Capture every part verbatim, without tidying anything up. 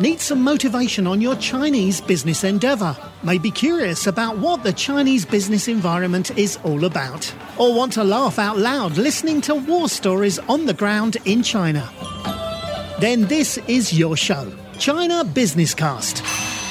Need some motivation on your Chinese business endeavor? May be curious about what the Chinese business environment is all about? Or want to laugh out loud listening to war stories on the ground in China? Then this is your show, China Business Cast.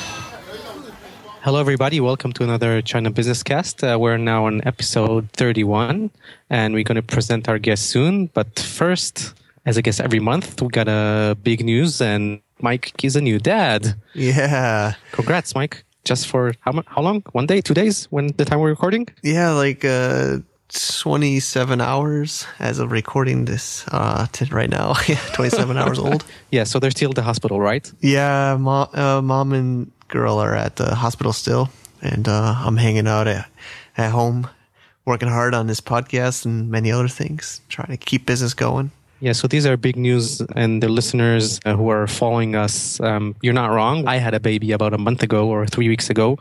Hello, everybody. Welcome to another China Business Cast. Uh, we're now on episode thirty-one, and we're going to present our guest soon. But first, as I guess every month, we got a big news, and Mike is a new dad. Yeah. Congrats, Mike. Just for how mu- how long? One day? Two days? When the time we're recording? Yeah, like uh, twenty-seven hours as of recording this uh, t- right now. Yeah, twenty-seven hours old. Yeah, so they're still at the hospital, right? Yeah, mom, uh, mom and girl are at the hospital still, and uh, I'm hanging out at, at home, working hard on this podcast and many other things, trying to keep business going. Yeah, so these are big news, and the listeners uh, who are following us, um, you're not wrong. I had a baby about a month ago or three weeks ago,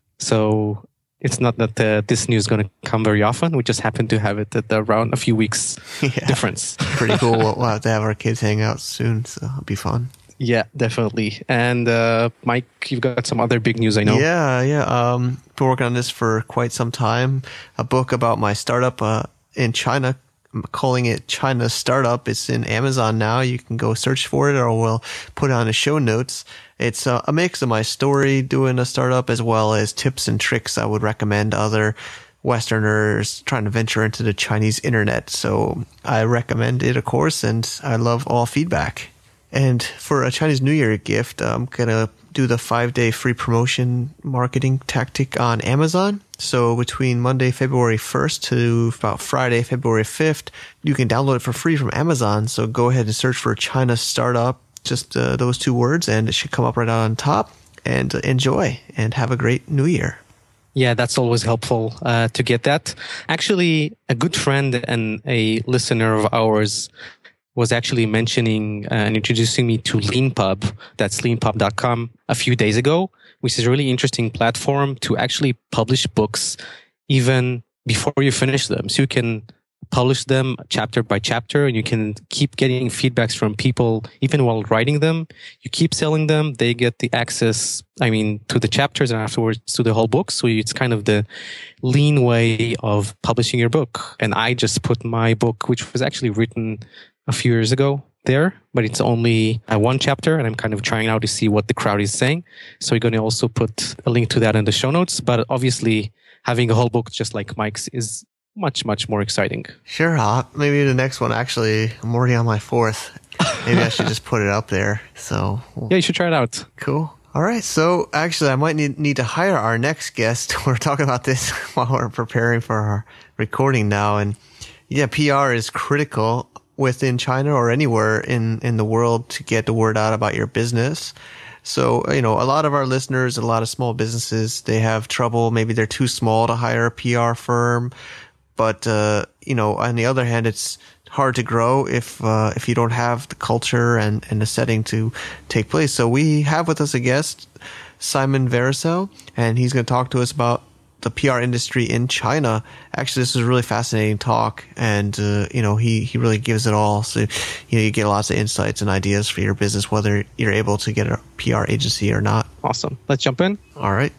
so it's not that uh, this news is going to come very often. We just happen to have it at around a few weeks Yeah. difference. Pretty cool. We'll, we'll have to have our kids hang out soon, so it'll be fun. Yeah, definitely. And uh, Mike, you've got some other big news, I know. Yeah, yeah. Um, been working on this for quite some time. A book about my startup uh, in China. I'm calling it China Startup. It's in Amazon now. You can go search for it, or we'll put it on the show notes. It's uh, a mix of my story doing a startup as well as tips and tricks I would recommend other Westerners trying to venture into the Chinese internet. So I recommend it, of course, and I love all feedback. And for a Chinese New Year gift, I'm going to do the five-day free promotion marketing tactic on Amazon. So between Monday, February first to about Friday, February fifth, you can download it for free from Amazon. So go ahead and search for China Startup, just uh, those two words, and it should come up right out on top. And uh, enjoy and have a great New Year. Yeah, that's always helpful uh, to get that. Actually, a good friend and a listener of ours was actually mentioning uh, and introducing me to LeanPub, that's lean pub dot com, a few days ago, which is a really interesting platform to actually publish books even before you finish them. So you can publish them chapter by chapter, and you can keep getting feedbacks from people even while writing them. You keep selling them, they get the access, I mean, to the chapters and afterwards to the whole book. So it's kind of the lean way of publishing your book. And I just put my book, which was actually written a few years ago there, but it's only uh, one chapter, and I'm kind of trying out to see what the crowd is saying. So we're going to also put a link to that in the show notes. But obviously, having a whole book just like Mike's is much, much more exciting. Sure, I'll, maybe the next one. Actually, I'm already on my fourth. Maybe I should just put it up there. So yeah, you should try it out. Cool. All right. So actually, I might need, need to hire our next guest. We're talking about this while we're preparing for our recording now. And yeah, P R is critical within China or anywhere in, in the world to get the word out about your business. So, you know, a lot of our listeners, a lot of small businesses, they have trouble. Maybe they're too small to hire a P R firm. But, uh, you know, on the other hand, it's hard to grow if, uh, if you don't have the culture and, and the setting to take place. So we have with us a guest, Simon Vericel, and he's going to talk to us about the P R industry in China. Actually, this is a really fascinating talk, and uh, you know, he he really gives it all. So, you know, you get lots of insights and ideas for your business, whether you're able to get a P R agency or not. Awesome. Let's jump in. All right.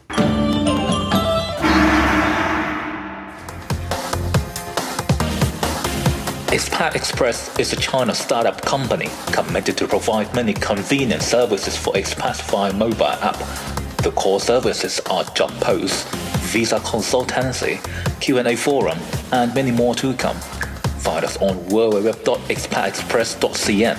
Expat Express is a China startup company committed to provide many convenient services for expats via mobile app. The core services are job posts, visa consultancy, Q and A forum, and many more to come. Find us on w w w dot expat express dot c n.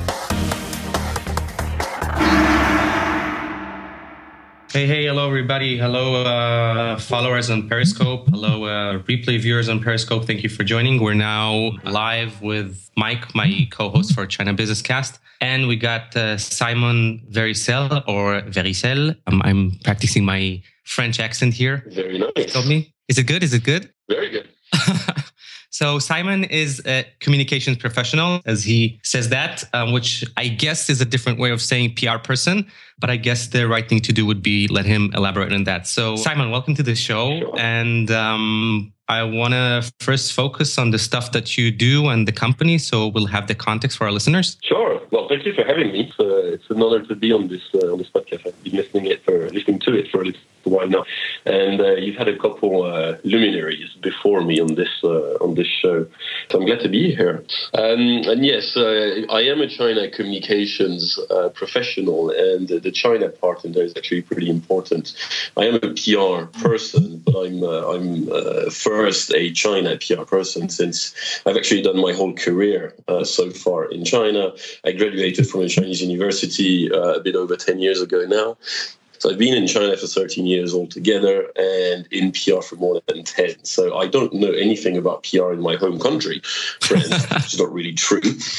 Hey, hey, hello, everybody. Hello, uh, followers on Periscope. Hello, uh, replay viewers on Periscope. Thank you for joining. We're now live with Mike, my co-host for China Business Cast. And we got uh, Simon Vericel, or Vericel. Um, I'm practicing my French accent here. Very nice. Told me. Is it good? Is it good? Very good. So Simon is a communications professional, as he says that, um, which I guess is a different way of saying P R person. But I guess the right thing to do would be let him elaborate on that. So Simon, welcome to the show. Sure. And um, I want to first focus on the stuff that you do and the company, so we'll have the context for our listeners. Sure. Well, thank you for having me. It's, uh, it's an honor to be on this uh, on this podcast. I've been listening it for listening to it for a little while now, and uh, you've had a couple uh, luminaries before me on this uh, on this show, so I'm glad to be here. Um, and yes, uh, I am a China communications uh, professional, and uh, the China part in there is actually pretty important. I am a P R person, but I'm uh, I'm uh, first a China P R person since I've actually done my whole career uh, so far in China. I graduated from a Chinese university uh, a bit over ten years ago now. So I've been in China for thirteen years altogether and in P R for more than ten. So I don't know anything about P R in my home country, friends, which is not really true.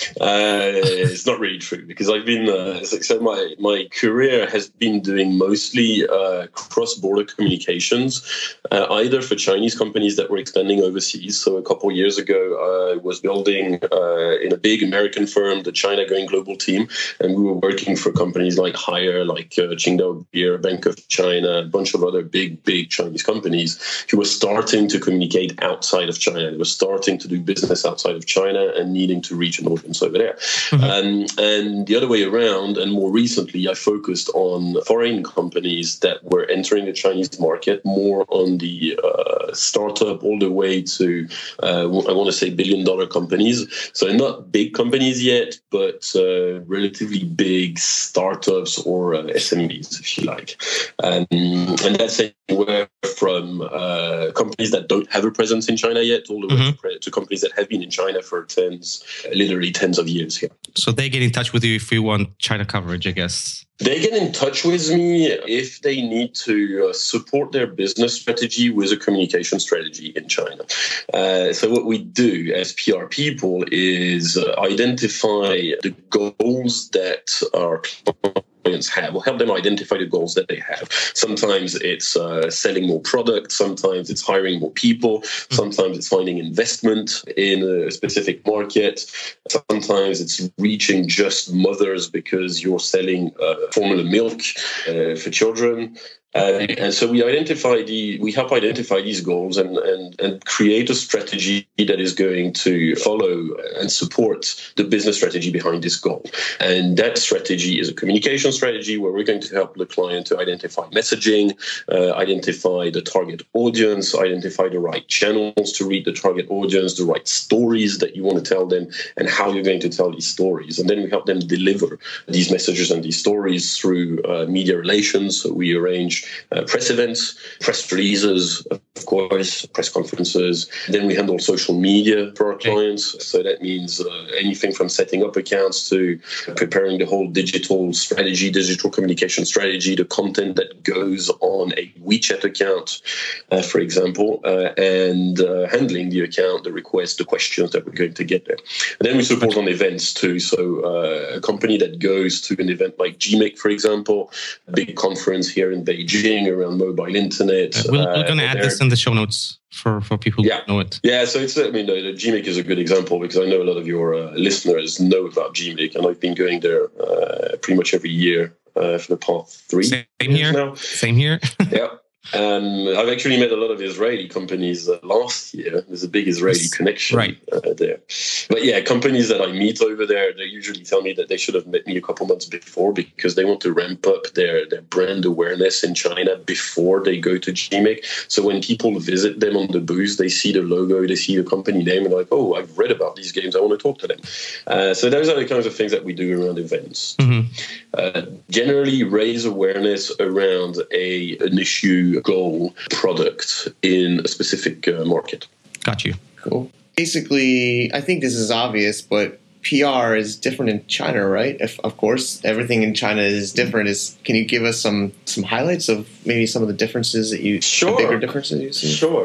Uh, it's not really true because I've been, uh, so my, my career has been doing mostly uh, cross-border communications, uh, either for Chinese companies that were expanding overseas. So a couple of years ago, I was building uh, in a big American firm, the China Going Global team, and we were working for companies like Haier, like uh, Qingdao Beer, Bank of China, a bunch of other big, big Chinese companies who were starting to communicate outside of China. They were starting to do business outside of China and needing to reach an audience over there. Mm-hmm. Um, and the other way around, and more recently, I focused on foreign companies that were entering the Chinese market, more on the uh, startup all the way to, uh, I want to say, billion-dollar companies. So not big companies yet, but uh, relatively big startups or uh, S M Es, if you like. Um, and that's anywhere from uh, companies that don't have a presence in China yet, all the way mm-hmm. to, to companies that have been in China for tens, literally tens of years here. So they get in touch with you if you want China coverage, I guess. They get in touch with me if they need to uh, support their business strategy with a communication strategy in China. Uh, so what we do as P R people is uh, identify the goals that our clients have. We'll help them identify the goals that they have. Sometimes it's uh, selling more products. Sometimes it's hiring more people. Sometimes it's finding investment in a specific market. Sometimes it's reaching just mothers because you're selling uh, formula milk uh, for children. Uh, and so we identify the, we help identify these goals and, and, and create a strategy that is going to follow and support the business strategy behind this goal. And that strategy is a communication strategy where we're going to help the client to identify messaging, uh, identify the target audience, identify the right channels to reach the target audience, the right stories that you want to tell them, and how you're going to tell these stories. And then we help them deliver these messages and these stories through uh, media relations. So we arrange Uh, press events, press releases, of course, press conferences. Then we handle social media for our clients. So that means uh, anything from setting up accounts to preparing the whole digital strategy, digital communication strategy, the content that goes on a WeChat account, uh, for example, uh, and uh, handling the account, the requests, the questions that we're going to get there. And then we support on events too. So uh, a company that goes to an event like G M I C, for example, a big conference here in Beijing, around mobile internet. Uh, we're, we're going to add this in the show notes for, for people who yeah. know it. Yeah, so it's, I mean, the, the G M I C is a good example because I know a lot of your uh, listeners know about G M I C, and I've been going there uh, pretty much every year uh, for the past three Same years here. now. Same here. Yeah. Um, I've actually met a lot of Israeli companies uh, last year. There's a big Israeli connection right. uh, there. But yeah, companies that I meet over there, they usually tell me that they should have met me a couple months before because they want to ramp up their, their brand awareness in China before they go to G M I C. So when people visit them on the booth, they see the logo, they see the company name, and they're like, oh, I've read about these games. I want to talk to them. Uh, so those are the kinds of things that we do around events. Mm-hmm. Uh, generally raise awareness around a an issue, goal, product in a specific uh, market. Got you. Cool. Basically, I think this is obvious, but P R is different in China, right? If, of course, everything in China is different. Is can you give us some some highlights of maybe some of the differences that you, sure. the bigger differences you see? Sure.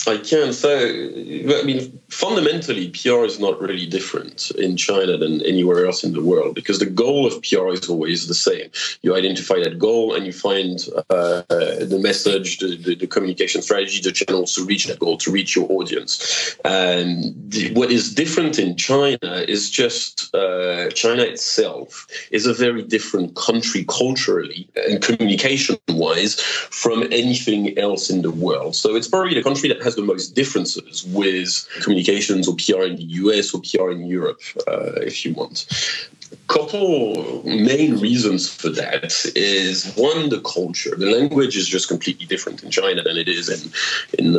I can. So, I mean, fundamentally, P R is not really different in China than anywhere else in the world because the goal of P R is always the same. You identify that goal and you find uh, the message, the, the, the communication strategy, the channels to reach that goal, to reach your audience. And the, what is different in China is just uh, China itself is a very different country culturally and communication-wise from anything else in the world. So it's probably the country that has the most differences with communications or P R in the U S or P R in Europe, uh, if you want. Couple main reasons for that is one, the culture. The language is just completely different in China than it is in in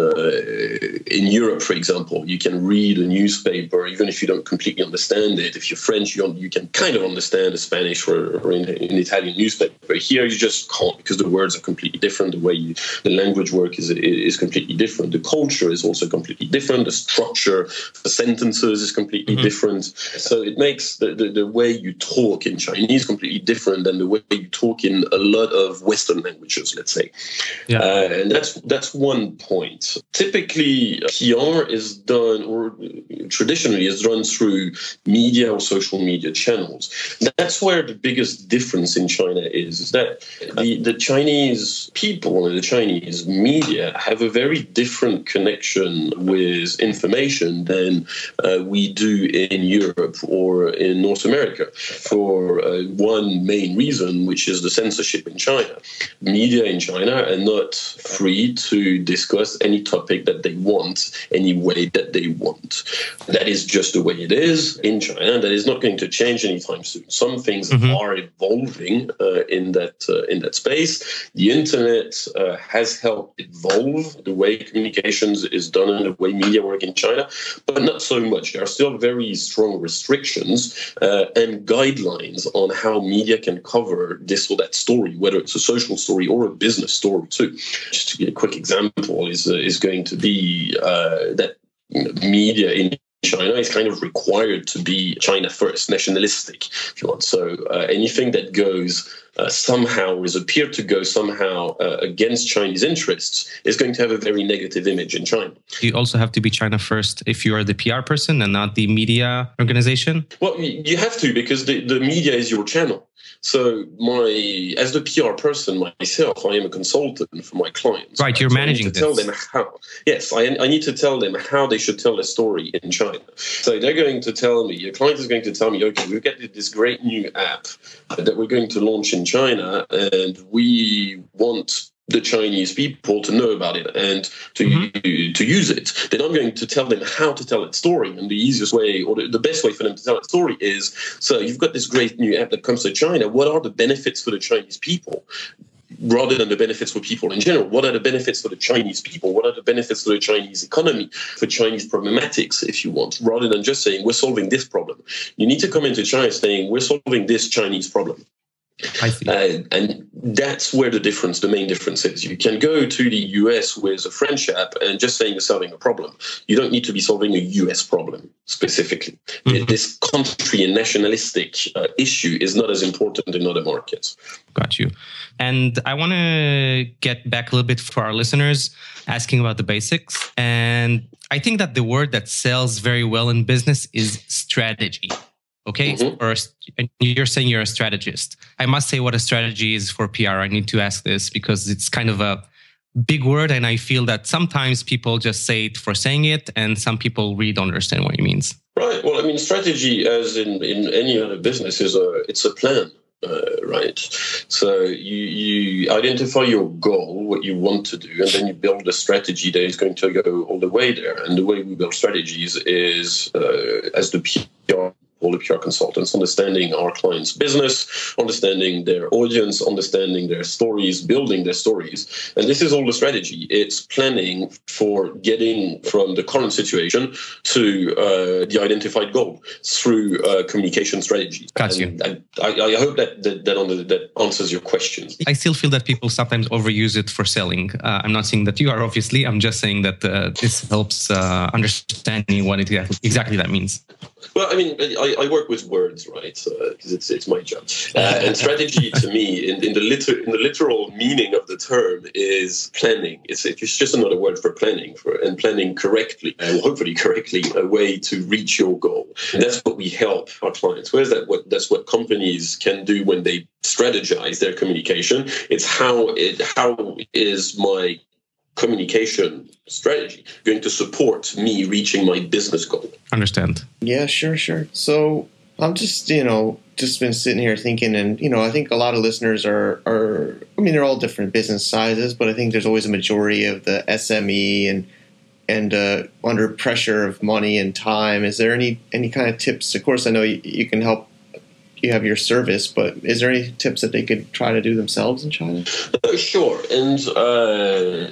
uh, in Europe, for example. You can read a newspaper even if you don't completely understand it. If you're French, you you can kind of understand a Spanish or, or an Italian newspaper. Here, you just can't because the words are completely different. The way you, the language work is is completely different. The culture is also completely different. The structure for sentences is completely mm-hmm. different. So it makes the, the, the way you talk in Chinese completely different than the way you talk in a lot of Western languages, let's say. Yeah. Uh, and that's that's one point. Typically, P R is done, or traditionally is done through media or social media channels. That's where the biggest difference in China is, is that the, the Chinese people and the Chinese media have a very different connection with information than uh, we do in Europe or in North America. For uh, one main reason, which is the censorship in China. Media in China are not free to discuss any topic that they want, any way that they want. That is just the way it is in China, and that is not going to change anytime soon. Some things mm-hmm. are evolving uh, in that uh, in that space. The internet uh, has helped evolve the way communications is done and the way media work in China, but not so much. There are still very strong restrictions uh, and guidelines on how media can cover this or that story, whether it's a social story or a business story too. Just to give a quick example, is uh, is going to be uh, that you know, media in China is kind of required to be China first, nationalistic, if you want. So uh, anything that goes uh, somehow or is appeared to go somehow uh, against Chinese interests is going to have a very negative image in China. You also have to be China first if you are the P R person and not the media organization? Well, you have to, because the, the media is your channel. So my, as the P R person myself, I am a consultant for my clients. Right, you're so managing I need to this. Tell them how. Yes, I, I need to tell them how they should tell their story in China. So they're going to tell me, your client is going to tell me, okay, we've got this great new app that we're going to launch in China, and we want the Chinese people to know about it and to mm-hmm. to use it. They're not going to tell them how to tell that story. And the easiest way or the, the best way for them to tell that story is, so you've got this great new app that comes to China. What are the benefits for the Chinese people? Rather than the benefits for people in general, what are the benefits for the Chinese people? What are the benefits for the Chinese economy, for Chinese problematics, if you want? Rather than just saying, we're solving this problem. You need to come into China saying, we're solving this Chinese problem. I see. Uh, and that's where the difference, the main difference is. You can go to the U S with a French app and just saying you're solving a problem. You don't need to be solving a U S problem specifically. Mm-hmm. This country and nationalistic uh, issue is not as important in other markets. Got you. And I want to get back a little bit for our listeners, asking about the basics. And I think that the word that sells very well in business is strategy. Okay, mm-hmm. or, and you're saying you're a strategist. I must say what a strategy is for P R. I need to ask this because it's kind of a big word, and I feel that sometimes people just say it for saying it, and some people really don't understand what it means. Right. Well, I mean, strategy, as in, in any other business, is a it's a plan. Uh, right. So you, you identify your goal, what you want to do, and then you build a strategy that is going to go all the way there. And the way we build strategies is uh, as the P R, all the P R consultants, understanding our clients' business, understanding their audience, understanding their stories, building their stories. And this is all the strategy. It's planning for getting from the current situation to uh, the identified goal through uh, communication strategies. Got you. I, I, I hope that that, that, under, that answers your questions. I still feel that people sometimes overuse it for selling. Uh, I'm not saying that you are, obviously. I'm just saying that uh, this helps uh, understanding what it, exactly that means. Well, I mean, I, I work with words, right? Because uh, it's it's my job. Uh, and strategy, to me, in, in the liter- in the literal meaning of the term, is planning. It's it's just another word for planning, for and planning correctly, and hopefully correctly, a way to reach your goal. And that's what we help our clients. Whereas that what that's what companies can do when they strategize their communication. It's how it how is my communication strategy going to support me reaching my business goal. Understand. Yeah, sure, sure. So I'm just, you know, just been sitting here thinking, and, you know, I think a lot of listeners are, are, I mean, they're all different business sizes, but I think there's always a majority of the S M E and, and uh, under pressure of money and time. Is there any, any kind of tips? Of course, I know you, you can help. You have your service, but is there any tips that they could try to do themselves in China? Uh, sure, and uh,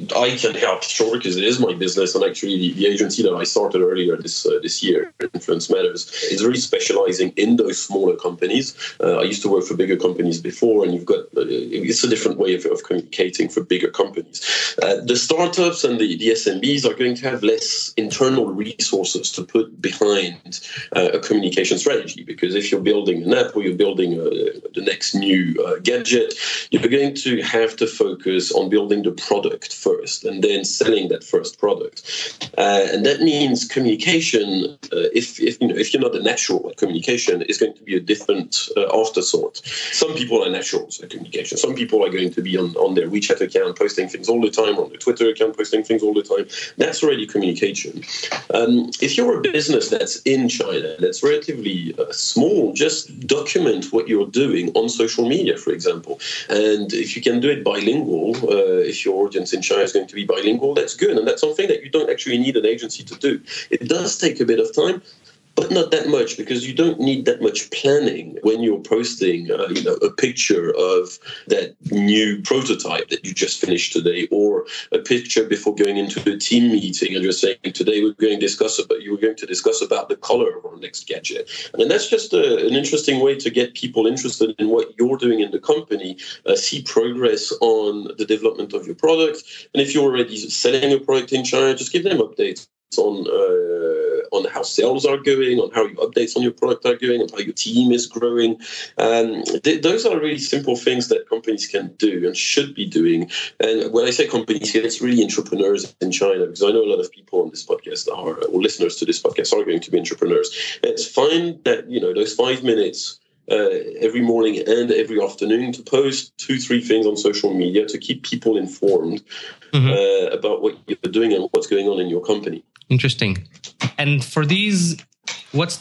I can help, sure, because it is my business, and actually the, the agency that I started earlier this uh, this year, Influence Matters, is really specializing in those smaller companies. Uh, I used to work for bigger companies before, and you've got uh, it's a different way of, of communicating for bigger companies. Uh, the startups and the, the S M Bs are going to have less internal resources to put behind uh, a communication strategy, because if you're building an app or you're building a, the next new uh, gadget, you're going to have to focus on building the product first and then selling that first product. Uh, and that means communication, uh, if, if, you know, if you're not a natural at communication, is going to be a different uh, afterthought. Some people are naturals at communication. Some people are going to be on, on their WeChat account posting things all the time, on their Twitter account posting things all the time. That's already communication. Um, if you're a business that's in China, that's relatively uh, small, just document what you're doing on social media, for example. And if you can do it bilingual, uh, if your audience in China is going to be bilingual, that's good. And that's something that you don't actually need an agency to do. It does take a bit of time, but not that much, because you don't need that much planning when you're posting uh, you know, a picture of that new prototype that you just finished today, or a picture before going into a team meeting and you're saying, today we're going to discuss about, you were going to discuss about the color of our next gadget. And that's just a, an interesting way to get people interested in what you're doing in the company, uh, see progress on the development of your product. And if you're already selling a product in China, just give them updates on uh, on how sales are going, on how your updates on your product are going, on how your team is growing. Um, th- those are really simple things that companies can do and should be doing. And when I say companies here, it's really entrepreneurs in China, because I know a lot of people on this podcast are, or listeners to this podcast are going to be entrepreneurs. And it's fine that, you know, those five minutes Uh, every morning and every afternoon to post two, three things on social media to keep people informed mm-hmm. uh, about what you're doing and what's going on in your company. Interesting. And for these, what's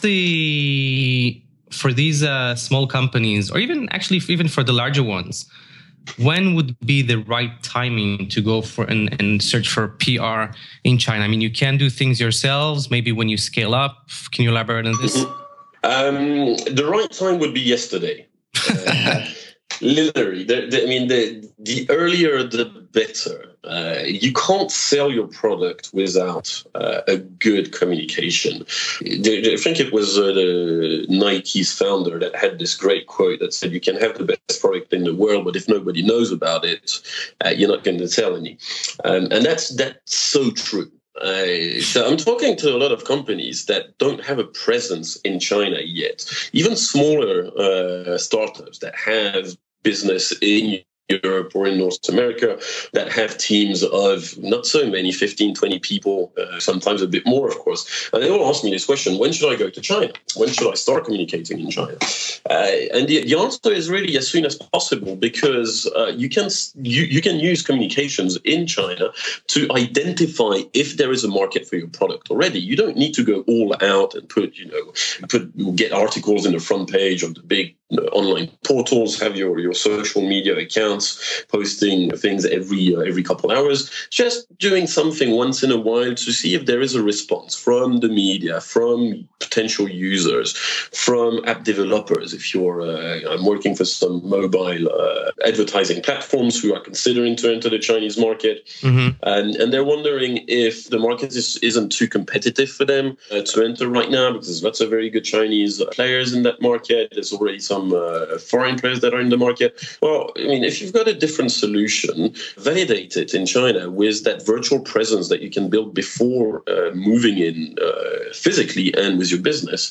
the, for these uh, small companies, or even actually even for the larger ones, when would be the right timing to go for and, and search for P R in China? I mean, you can do things yourselves, maybe when you scale up. Can you elaborate on this? Mm-hmm. Um, the right time would be yesterday. Uh, literally, the, the, I mean, the the earlier the better. Uh, you can't sell your product without uh, a good communication. I think it was uh, the Nike's founder that had this great quote that said, "You can have the best product in the world, but if nobody knows about it, uh, you're not going to sell any." Um, and that's that's so true. Uh, so I'm talking to a lot of companies that don't have a presence in China yet, even smaller uh, startups that have business in Europe or in North America that have teams of not so many, fifteen, twenty people, uh, sometimes a bit more, of course. And they all ask me this question: when should I go to China? When should I start communicating in China? Uh, and the, the answer is really as soon as possible, because uh, you can you, you can use communications in China to identify if there is a market for your product already. You don't need to go all out and put, you know, put get articles in the front page of the big you know, online portals, have your, your social media accounts posting things every uh, every couple hours. Just doing something once in a while to see if there is a response from the media, from potential users, from app developers. If you're, uh, I'm working for some mobile uh, advertising platforms who are considering to enter the Chinese market, mm-hmm. and, and they're wondering if the market is, isn't too competitive for them uh, to enter right now, because there's lots of very good Chinese players in that market. There's already some some uh, foreign players that are in the market. Well, I mean, if you've got a different solution, validate it in China with that virtual presence that you can build before uh, moving in uh, physically and with your business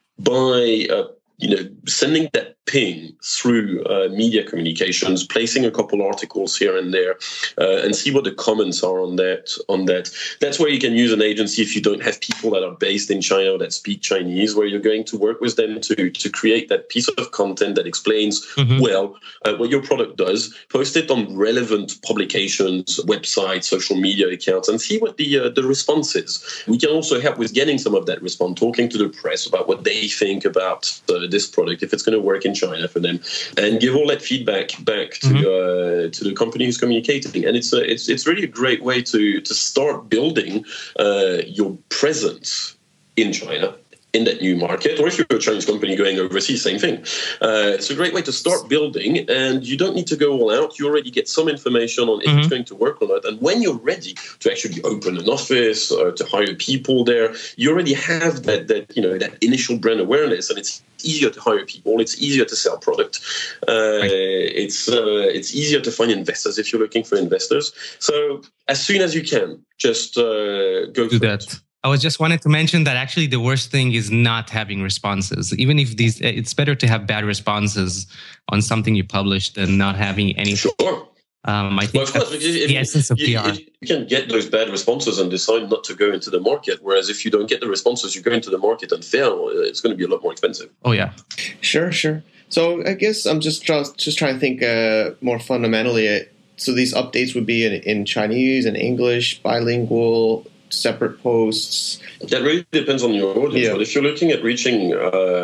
by uh, you know, sending that ping through uh, media communications, placing a couple articles here and there, uh, and see what the comments are on that. On that, that's where you can use an agency if you don't have people that are based in China or that speak Chinese, where you're going to work with them to to create that piece of content that explains mm-hmm. well uh, what your product does. Post it on relevant publications, websites, social media accounts, and see what the uh, the response is. We can also help with getting some of that response, talking to the press about what they think about uh, this product, if it's going to work in China for them, and give all that feedback back to mm-hmm. uh, to the company who's communicating. And it's a, it's it's really a great way to to start building uh, your presence in China, in that new market. Or if you're a Chinese company going overseas, same thing. Uh, it's a great way to start building, and you don't need to go all out. You already get some information on if mm-hmm. it's going to work or not. And when you're ready to actually open an office or to hire people there, you already have that that you know that initial brand awareness, and it's easier to hire people. It's easier to sell product. Uh, right. It's uh, it's easier to find investors if you're looking for investors. So as soon as you can, just uh, go do for that. It. I was just wanted to mention that actually the worst thing is not having responses. Even if these, it's better to have bad responses on something you published than not having any. Sure. Um, I think well, of course, that's if, the essence of you, P R. You can get those bad responses and decide not to go into the market. Whereas if you don't get the responses, you go into the market and fail, it's going to be a lot more expensive. Oh, yeah. Sure, sure. So I guess I'm just, just trying to think uh, more fundamentally. So these updates would be in, in Chinese and English, bilingual, separate posts. That really depends on your audience. Yeah. But if you're looking at reaching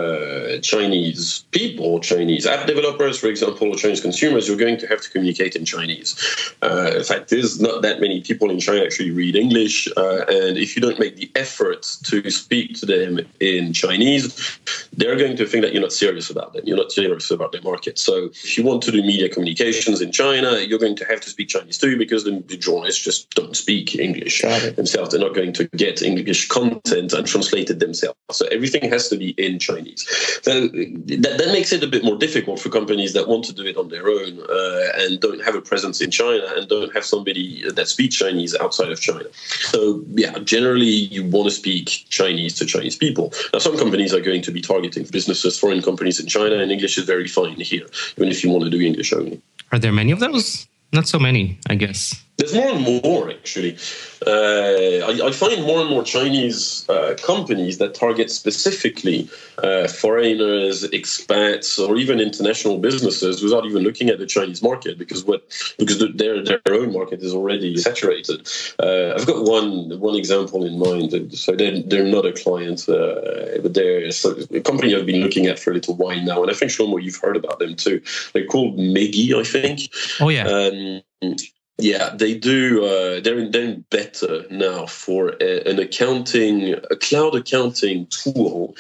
uh, Chinese people, Chinese app developers, for example, or Chinese consumers, you're going to have to communicate in Chinese. Uh, in fact, there's not that many people in China actually read English. Uh, and if you don't make the effort to speak to them in Chinese, they're going to think that you're not serious about them. You're not serious about their market. So if you want to do media communications in China, you're going to have to speak Chinese too, because the, the journalists just don't speak English themselves. They're not going to get English content and translate it themselves. So everything has to be in Chinese. So that, that makes it a bit more difficult for companies that want to do it on their own uh, and don't have a presence in China and don't have somebody that speaks Chinese outside of China. So yeah, generally you want to speak Chinese to Chinese people. Now some companies are going to be targeting businesses, foreign companies in China, and English is very fine here, even if you want to do English only. Are there many of those? Not so many, I guess. There's more and more, actually. Uh, I, I find more and more Chinese uh, companies that target specifically uh, foreigners, expats, or even international businesses without even looking at the Chinese market, because what because the, their their own market is already saturated. Uh, I've got one one example in mind. So they're, they're not a client, uh, but they're a company I've been looking at for a little while now, and I think, Shlomo, you've heard about them too. They're called Meggy, I think. Oh, yeah. Um, Yeah, they do. Uh, they're in, they're in beta now for a, an accounting, a cloud accounting tool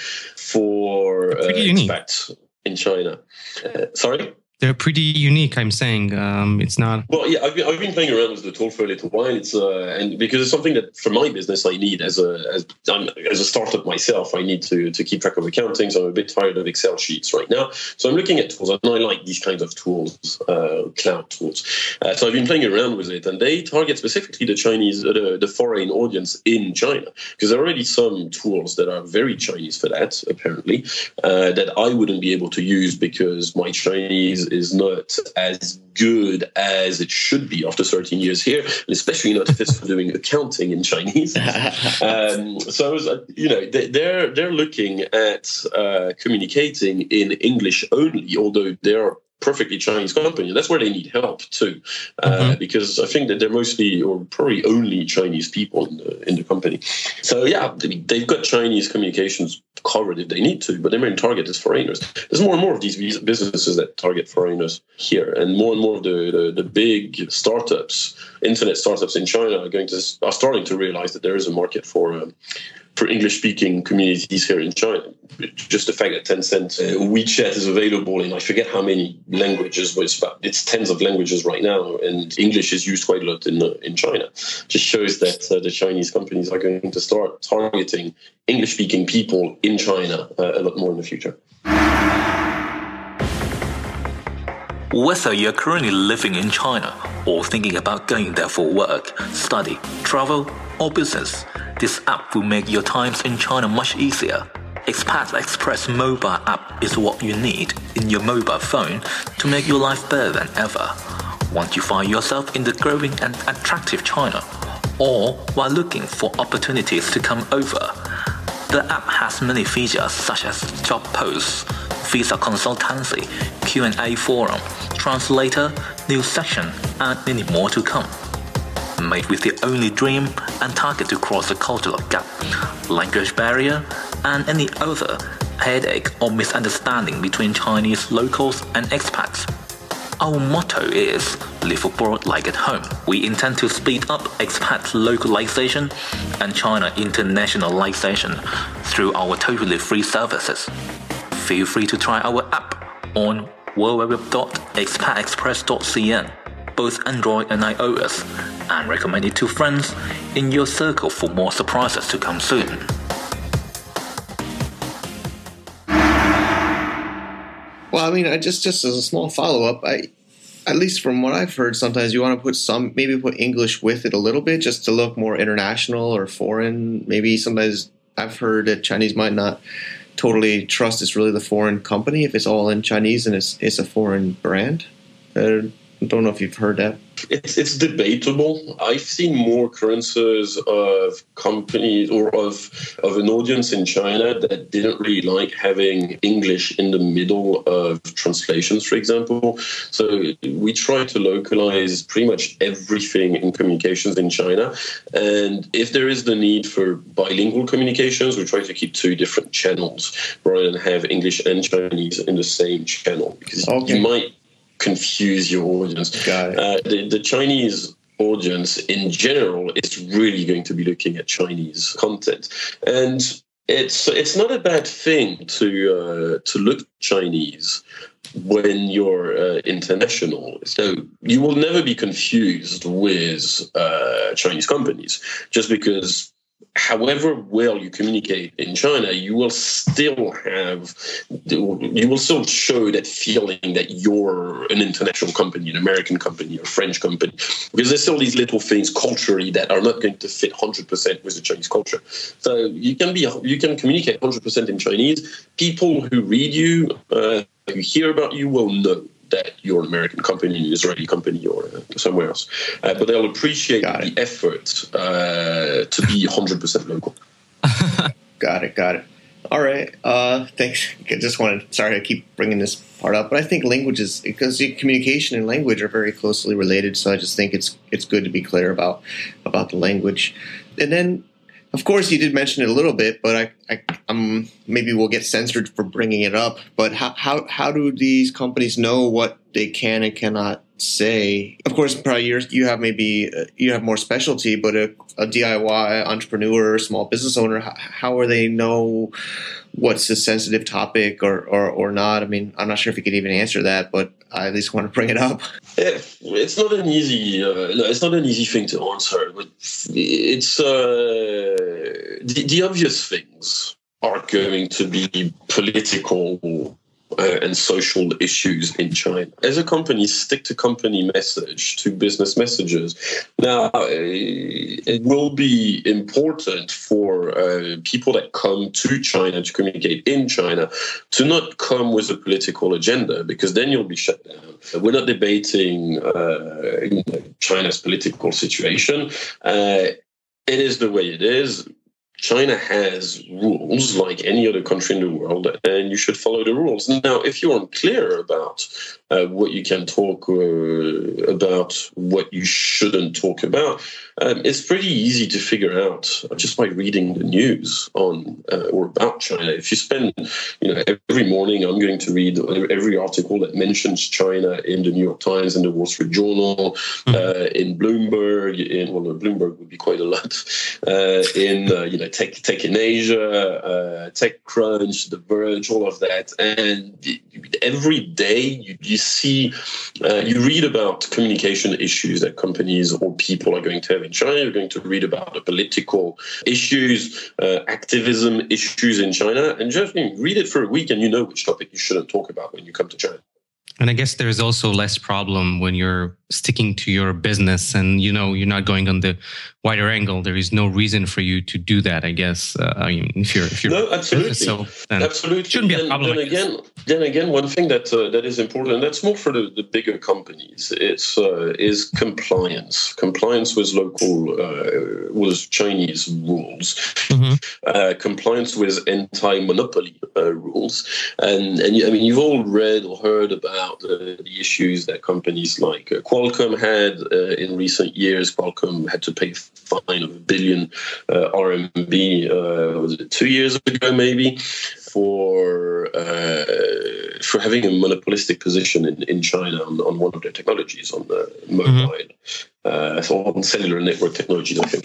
for uh, expats in China. Uh, sorry? They're pretty unique, I'm saying. Um, it's not... Well, yeah, I've been, I've been playing around with the tool for a little while. It's uh, and because it's something that, for my business, I need as a as I'm, as a startup myself. I need to to keep track of accounting, so I'm a bit tired of Excel sheets right now. So I'm looking at tools, and I like these kinds of tools, uh, cloud tools. Uh, so I've been playing around with it, and they target specifically the Chinese, uh, the, the foreign audience in China, because there are already some tools that are very Chinese for that, apparently, uh, that I wouldn't be able to use because my Chinese is not as good as it should be after thirteen years here, and especially not if it's for doing accounting in Chinese. Um, so, I was, uh, you know, they, they're they're looking at uh, communicating in English only, although they're perfectly Chinese company. That's where they need help too, uh, mm-hmm. because I think that they're mostly or probably only Chinese people in the in the company. So yeah, they've got Chinese communications covered if they need to, but their main target is foreigners. There's more and more of these businesses that target foreigners here, and more and more of the, the, the big startups, internet startups in China are going to are starting to realize that there is a market for um, for English-speaking communities here in China. Just the fact that Tencent uh, WeChat is available in I forget how many languages, but it's about it's tens of languages right now, and English is used quite a lot in uh, in China. Just shows that uh, the Chinese companies are going to start targeting English-speaking people in China uh, a lot more in the future. Whether you're currently living in China or thinking about going there for work, study, travel, or business, this app will make your times in China much easier. Expat Express mobile app is what you need in your mobile phone to make your life better than ever. Want you find yourself in the growing and attractive China, or while looking for opportunities to come over, the app has many features such as job posts, visa consultancy, Q and A forum, translator, news section, and many more to come. Made with the only dream and target to cross the cultural gap, language barrier, and any other headache or misunderstanding between Chinese locals and expats. Our motto is, live abroad like at home. We intend to speed up expat localization and China internationalization through our totally free services. Feel free to try our app on w w w dot expat express dot c n, both Android and iOS, and recommend it to friends in your circle for more surprises to come soon. Well, I mean, I just just as a small follow up, I at least from what I've heard, sometimes you want to put some maybe put English with it a little bit just to look more international or foreign. Maybe sometimes I've heard that Chinese might not totally trust it's really the foreign company if it's all in Chinese and it's it's a foreign brand. Uh, I don't know if you've heard that. It's it's debatable. I've seen more occurrences of companies or of of an audience in China that didn't really like having English in the middle of translations, for example. So we try to localize pretty much everything in communications in China. And if there is the need for bilingual communications, we try to keep two different channels rather than have English and Chinese in the same channel. Because okay. you might confuse your audience. Got it. Uh, the, the Chinese audience in general is really going to be looking at Chinese content, and it's it's not a bad thing to uh, to look Chinese when you're uh, international. So you will never be confused with uh, Chinese companies just because. However well you communicate in China, you will still have, you will still show that feeling that you're an international company, an American company, a French company, because there's still these little things culturally that are not going to fit one hundred percent with the Chinese culture. So you can be, you can communicate one hundred percent in Chinese. People who read you, uh, who hear about you, will know that you're an American company, an Israeli company, or uh, somewhere else. Uh, but they'll appreciate the effort uh, to be one hundred percent local. Got it, got it. All right. Uh, thanks. I just wanted, sorry, I keep bringing this part up, but I think languages, because communication and language are very closely related, so I just think it's it's good to be clear about, about the language. And then, of course, you did mention it a little bit, but I, I, um, maybe we'll get censored for bringing it up. But how, how, how do these companies know what they can and cannot say? Of course, probably you're, you have maybe uh, you have more specialty, but a, a D I Y entrepreneur, small business owner, how, how are they know what's a sensitive topic or, or, or not? I mean, I'm not sure if you could even answer that, but I at least want to bring it up. Yeah, it's not an easy, uh, no, it's not an easy thing to answer, but it's uh, the, the obvious things are going to be political uh, and social issues in China. As a company, stick to company message, to business messages. Now, uh, it will be important for uh, people that come to China to communicate in China to not come with a political agenda, because then you'll be shut down. We're not debating uh, you know, China's political situation. Uh, it is the way it is. China has rules like any other country in the world, and you should follow the rules. Now, if you're unclear about uh, what you can talk uh, about, what you shouldn't talk about, um, it's pretty easy to figure out just by reading the news on uh, or about China. If you spend, you know, every morning, I'm going to read every article that mentions China in the New York Times, in the Wall Street Journal, mm-hmm. uh, in Bloomberg, in well, no, Bloomberg would be quite a lot, uh, in uh, you know. Tech, Tech in Asia, uh, TechCrunch, The Verge, all of that. And every day you, you see, uh, you read about communication issues that companies or people are going to have in China. You're going to read about the political issues, uh, activism issues in China. And just I mean, read it for a week and you know which topic you shouldn't talk about when you come to China. And I guess there's also less problem when you're sticking to your business and, you know, you're not going on the wider angle. There is no reason for you to do that, I guess. Uh, I mean, if you're, if you're no, absolutely, so absolutely, shouldn't be a then, problem. Then again, then again, one thing that uh, that is important, and that's more for the, the bigger companies, it's uh, is compliance. Compliance with local, uh, with Chinese rules. Mm-hmm. Uh, compliance with anti-monopoly uh, rules, and and I mean, you've all read or heard about uh, the issues that companies like uh, Qualcomm had uh, in recent years. Qualcomm had to pay a fine of a billion uh, R M B, uh, was it two years ago maybe, for uh, for having a monopolistic position in, in China on, on one of their technologies, on the mobile, mm-hmm. uh, so on cellular network technologies, I think.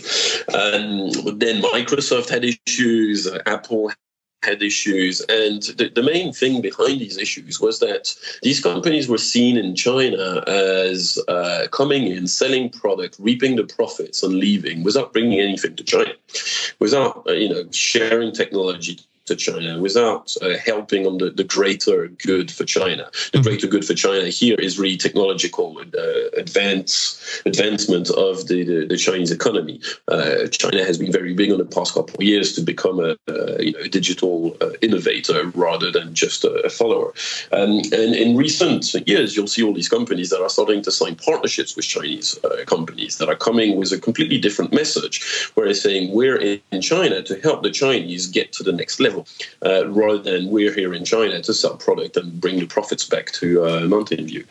Um, but then Microsoft had issues, uh, Apple had issues, and the, the main thing behind these issues was that these companies were seen in China as uh, coming in, selling product, reaping the profits, and leaving without bringing anything to China, without uh, you know sharing technology to China, without uh, helping on the, the greater good for China. The greater good for China here is really technological uh, advance, advancement of the, the, the Chinese economy. Uh, China has been very big on the past couple of years to become a, uh, you know, a digital uh, innovator rather than just a, a follower. Um, and in recent years, you'll see all these companies that are starting to sign partnerships with Chinese uh, companies that are coming with a completely different message, where they're saying we're in China to help the Chinese get to the next level. Uh, rather than we're here in China to sell product and bring the profits back to uh, Mountain View.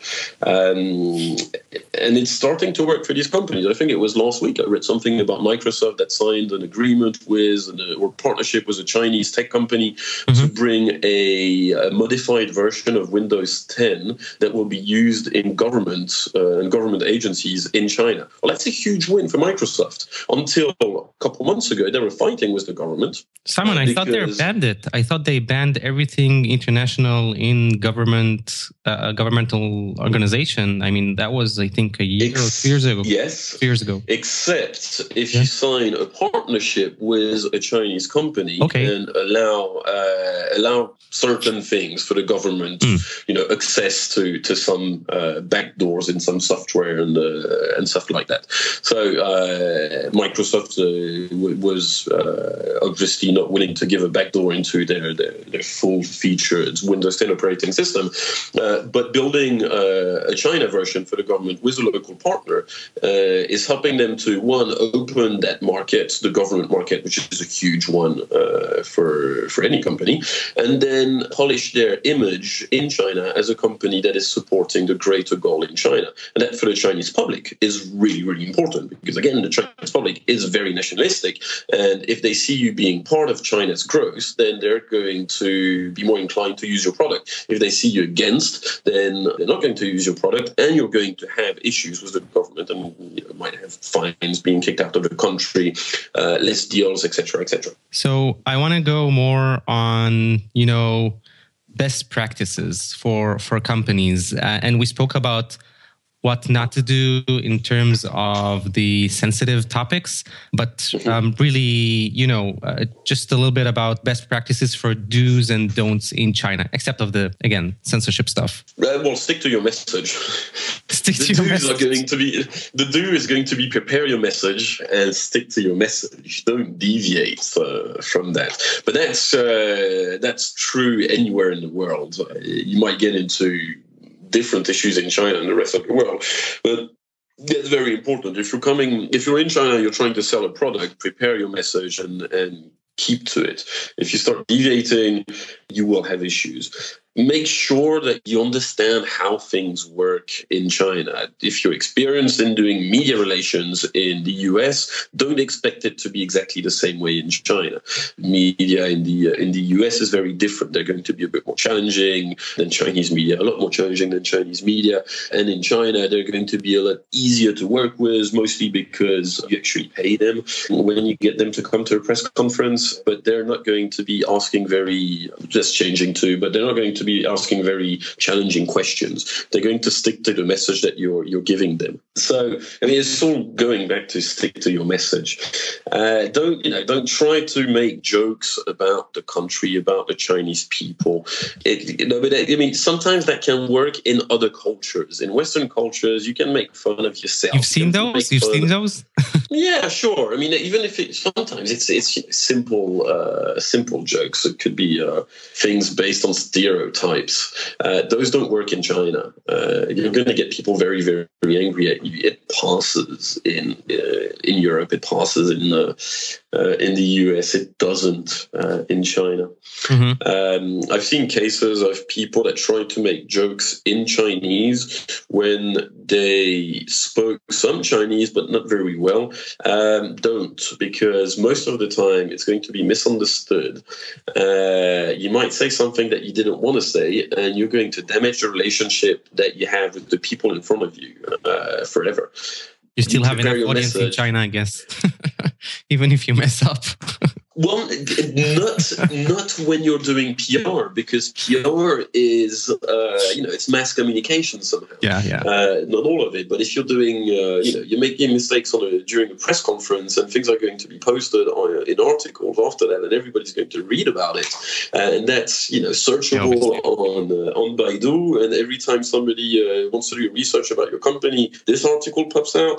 Um, and it's starting to work for these companies. I think it was last week I read something about Microsoft that signed an agreement with, uh, or partnership with a Chinese tech company mm-hmm. to bring a, a modified version of Windows ten that will be used in government uh, and government agencies in China. Well, that's a huge win for Microsoft. Until a couple months ago, they were fighting with the government. Simon, I thought they were banned it. I thought they banned everything international in government, uh, governmental organization. I mean, that was, I think, a year Ex- or two years ago. Yes. Two years ago. Except if yeah. you sign a partnership with a Chinese company okay. and allow uh, allow certain things for the government, mm. you know, access to to some uh, backdoors in some software and uh, and stuff like that. So uh, Microsoft uh, w- was uh, obviously not willing to give a backdoor into their their, their full-featured Windows ten operating system, uh, but building uh, a China version for the government with a local partner uh, is helping them to, one, open that market, the government market, which is a huge one uh, for for any company, and then polish their image in China as a company that is supporting the greater goal in China. And that for the Chinese public is really, really important because, again, the Chinese public is very nationalistic, and if they see you being part of China's growth, then they're going to be more inclined to use your product. If they see you against, then they're not going to use your product, and you're going to have issues with the government, and you know, might have fines, being kicked out of the country, uh, less deals, et cetera, et cetera. So I want to go more on, you know, best practices for for companies, uh, and we spoke about what not to do in terms of the sensitive topics, but um, really, you know, uh, just a little bit about best practices for do's and don'ts in China, except of the, again, censorship stuff. Uh, well, stick to your message. Stick the to your do's message. Are going to be, the do is going to be prepare your message and stick to your message. Don't deviate uh, from that. But that's uh, that's true anywhere in the world. Uh, you might get into different issues in China and the rest of the world, but that's very important. If you're coming, if you're in China, you're trying to sell a product, prepare your message and and keep to it. If you start deviating, you will have issues. Make sure that you understand how things work in China. If you're experienced in doing media relations in the U S, don't expect it to be exactly the same way in China. Media in the uh, in the U S is very different. They're going to be a bit more challenging than Chinese media, a lot more challenging than Chinese media. And in China, they're going to be a lot easier to work with, mostly because you actually pay them when you get them to come to a press conference. But they're not going to be asking very, just changing too, but they're not going to to be asking very challenging questions. They're going to stick to the message that you're you're giving them. So, I mean, it's all going back to stick to your message. Uh, don't you know? Don't try to make jokes about the country, about the Chinese people. It, you know, but I mean, sometimes that can work in other cultures. In Western cultures, you can make fun of yourself. You've seen those? You've seen those? Yeah, sure. I mean, even if it sometimes it's it's simple uh, simple jokes. It could be uh, things based on stereotypes. Uh, those don't work in China. Uh, you're going to get people very, very, very angry at you. It passes in uh, in Europe. It passes in uh, uh, in the U S. It doesn't uh, in China. Mm-hmm. Um, I've seen cases of people that tried to make jokes in Chinese when they spoke some Chinese, but not very well. Um, don't, because most of the time it's going to be misunderstood. Uh, you might say something that you didn't want to say, and you're going to damage the relationship that you have with the people in front of you uh, forever. You still you have enough audience message. in China, I guess, even if you mess up. Well, not not when you're doing P R, because P R is uh, you know it's mass communication somehow. Yeah, yeah. Uh, not all of it, but if you're doing uh, you know you're making mistakes on a, during a press conference, and things are going to be posted on, in articles after that, and everybody's going to read about it, uh, and that's you know searchable yeah, on uh, on Baidu, and every time somebody uh, wants to do research about your company, this article pops out.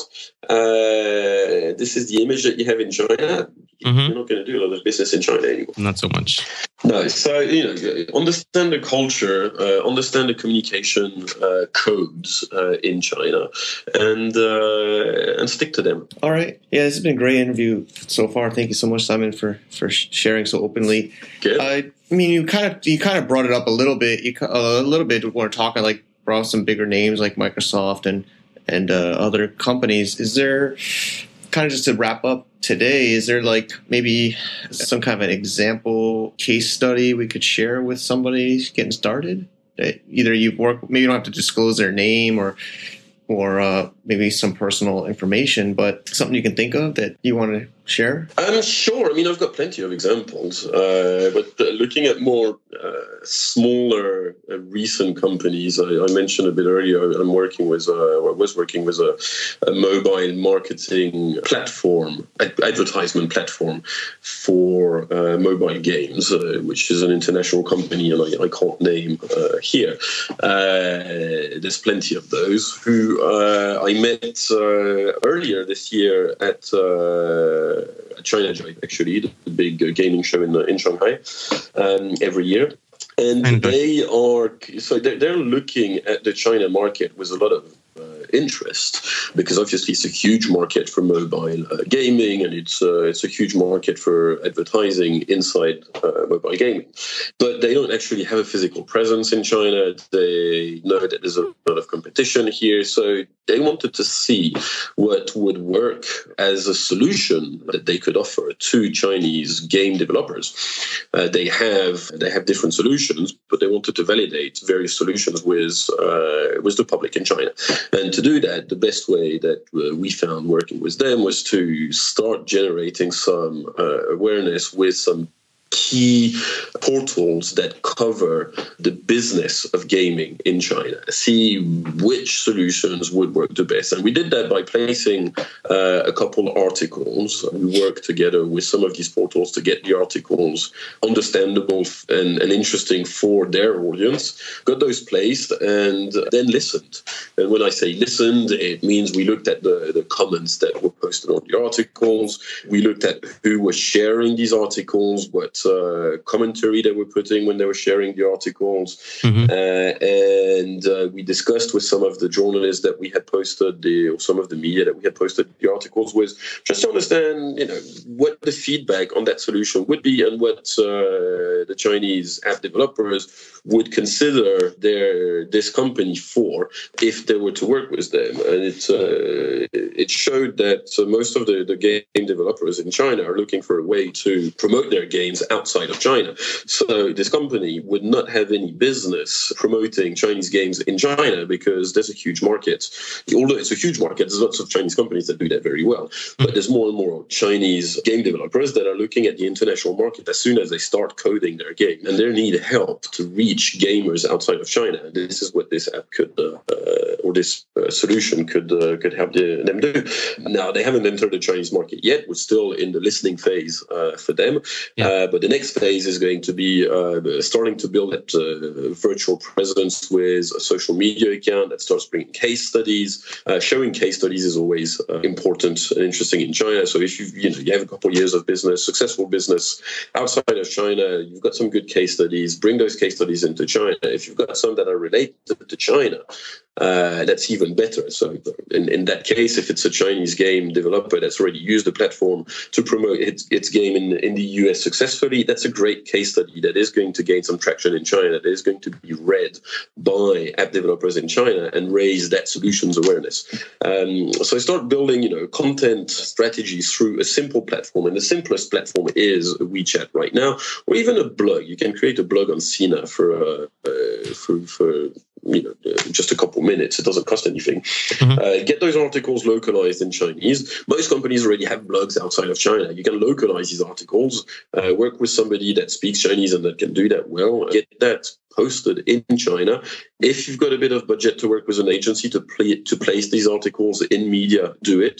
Uh, this is the image that you have in China. Mm-hmm. You're not going to do a lot of business in China anymore. Not so much. No. So, you know, understand the culture, uh, understand the communication uh, codes uh, in China, and uh, and stick to them. All right. Yeah, this has been a great interview so far. Thank you so much, Simon, for, for sharing so openly. Good. Uh, I mean, you kind of you kind of brought it up a little bit. You a little bit when we're talking, like brought up some bigger names like Microsoft and and uh, other companies. Is there kind of just to wrap up today, is there like maybe some kind of an example case study we could share with somebody getting started? That either you've worked, maybe you don't have to disclose their name or or uh, maybe some personal information, but something you can think of that you want to share? I'm sure. I mean, I've got plenty of examples, uh, but uh, looking at more uh, smaller, uh, recent companies, I, I mentioned a bit earlier. I'm working with, uh, or was working with a, a mobile marketing platform, ad- advertisement platform for uh, mobile games, uh, which is an international company, and I, I can't name uh, here. Uh, there's plenty of those who uh, I met uh, earlier this year at. Uh, China Joy, actually, the big uh, gaming show in uh, in Shanghai um, every year, and, and they are so they're, they're looking at the China market with a lot of uh, interest, because obviously it's a huge market for mobile uh, gaming, and it's uh, it's a huge market for advertising inside uh, mobile gaming. But they don't actually have a physical presence in China. They know that there's a lot of competition here, so they wanted to see what would work as a solution that they could offer to Chinese game developers. Uh, they have they have different solutions, but they wanted to validate various solutions with uh, with the public in China. And to do that, the best way that uh, we found working with them was to start generating some uh, awareness with some key portals that cover the business of gaming in China, see which solutions would work the best. And we did that by placing uh, a couple of articles. We worked together with some of these portals to get the articles understandable and, and interesting for their audience, got those placed, and then listened. And when I say listened, it means we looked at the, the comments that were posted on the articles. We looked at who was sharing these articles, what Uh, commentary they were putting when they were sharing the articles, mm-hmm. uh, and uh, we discussed with some of the journalists that we had posted the, or some of the media that we had posted the articles with, just to understand, you know, what the feedback on that solution would be, and what uh, the Chinese app developers would consider their this company for if they were to work with them. And it uh, it showed that uh, most of the, the game developers in China are looking for a way to promote their games outside of China. So this company would not have any business promoting Chinese games in China because there's a huge market. Although it's a huge market, there's lots of Chinese companies that do that very well. But there's more and more Chinese game developers that are looking at the international market as soon as they start coding their game. And they need help to reach gamers outside of China. And this is what this app could, uh, uh, or this uh, solution could uh, could help the, them do. Now, they haven't entered the Chinese market yet. We're still in the listening phase uh, for them. Yeah. Uh, but the next phase is going to be uh, starting to build that uh, virtual presence with a social media account that starts bringing case studies. Uh, showing case studies is always uh, important and interesting in China. So if you you know you have a couple of years of business, successful business outside of China, you've got some good case studies. Bring those case studies into China. If you've got some that are related to China, uh, that's even better. So in, in that case, if it's a Chinese game developer that's already used the platform to promote its, its game in, in the U S successfully, that's a great case study that is going to gain some traction in China, that is going to be read by app developers in China and raise that solution's awareness. Um, so I start building, you know, content strategies through a simple platform, and the simplest platform is WeChat right now, or even a blog. You can create a blog on Sina for uh, uh, for, for you know uh, just a couple minutes. It doesn't cost anything. Mm-hmm. Uh, get those articles localized in Chinese. Most companies already have blogs outside of China. You can localize these articles, uh, work with somebody that speaks Chinese and that can do that well. Get that posted in China. If you've got a bit of budget to work with an agency to play, to place these articles in media, do it.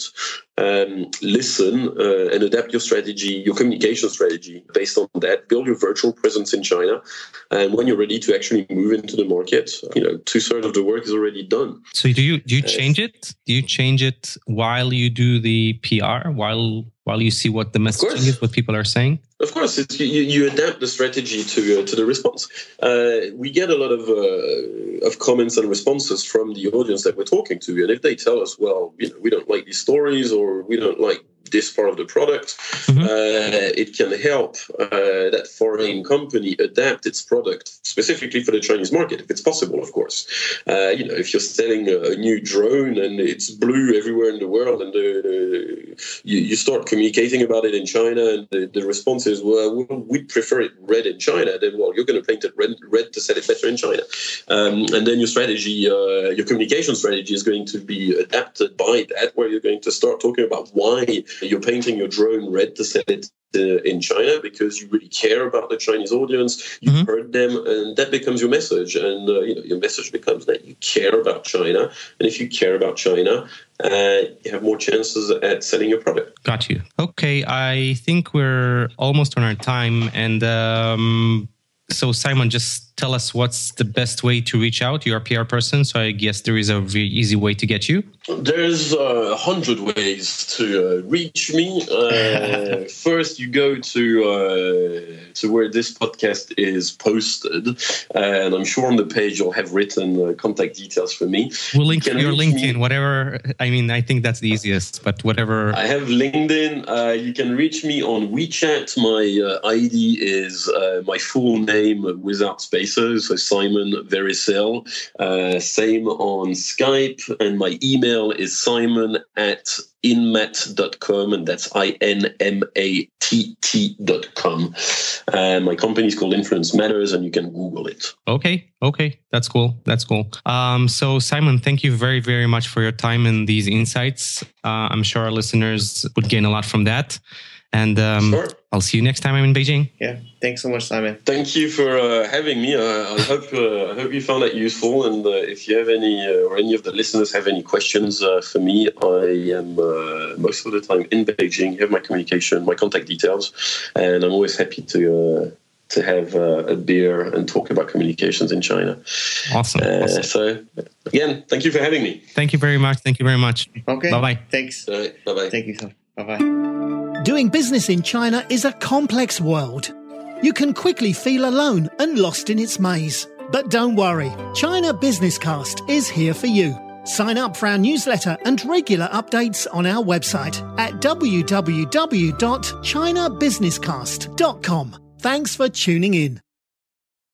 Um, listen uh, and adapt your strategy, your communication strategy based on that. Build your virtual presence in China. And when you're ready to actually move into the market, you know, two thirds of the work is already done. So do you do you change it? Do you change it while you do the P R, while while you see what the messaging is, what people are saying? Of course, it's, you, you adapt the strategy to uh, to the response. Uh, we get a lot of uh, of comments and responses from the audience that we're talking to, and if they tell us, well, you know, we don't like these stories or we don't like this part of the product, mm-hmm. uh, it can help uh, that foreign company adapt its product specifically for the Chinese market, if it's possible, of course. Uh, you know, if you're selling a, a new drone and it's blue everywhere in the world, and the, the, you, you start communicating about it in China, and the, the response is, well, we'd prefer it red in China, then, well, you're going to paint it red, red to sell it better in China. Um, and then your strategy, uh, your communication strategy is going to be adapted by that, where you're going to start talking about why you're painting your drone red to sell it uh, in China, because you really care about the Chinese audience. You've mm-hmm. heard them, and that becomes your message. And uh, you know, your message becomes that you care about China. And if you care about China, uh, you have more chances at selling your product. Got you. Okay, I think we're almost on our time. And um, so, Simon, just tell us what's the best way to reach out. You're a P R person, so I guess there is a very easy way to get you. There's a uh, hundred ways to uh, reach me. Uh, first, you go to uh, to where this podcast is posted, and I'm sure on the page you'll have written uh, contact details for me. We'll link you your LinkedIn, me. whatever. I mean, I think that's the easiest, but whatever. I have LinkedIn. Uh, you can reach me on WeChat. My uh, I D is uh, my full name without spaces. So Simon Vericel. Uh, same on Skype, and my email is simon at inmat dot com, and that's I N M A T T dot com. Uh, my company is called Influence Matters, and you can Google it. Okay, okay, that's cool. That's cool. Um, so Simon, thank you very, very much for your time and these insights. Uh, I'm sure our listeners would gain a lot from that. And um, sure. I'll see you next time I'm in Beijing. Yeah, thanks so much, Simon. Thanp you for uh, having me. Uh, I hope uh, I hope you found that useful. And uh, if you have any, uh, or any of the listeners have any questions uh, for me, I am uh, most of the time in Beijing. You have my communication, my contact details, and I'm always happy to uh, to have uh, a beer and talk about communications in China. Awesome. Uh, awesome. So again, thank you for having me. Thank you very much. Thank you very much. Okay. Bye-bye. Thanks. All right. Bye-bye. Thank you so much. Bye-bye. Doing business in China is a complex world. You can quickly feel alone and lost in its maze. But don't worry, China Business Cast is here for you. Sign up for our newsletter and regular updates on our website at w w w dot china business cast dot com. Thanks for tuning in.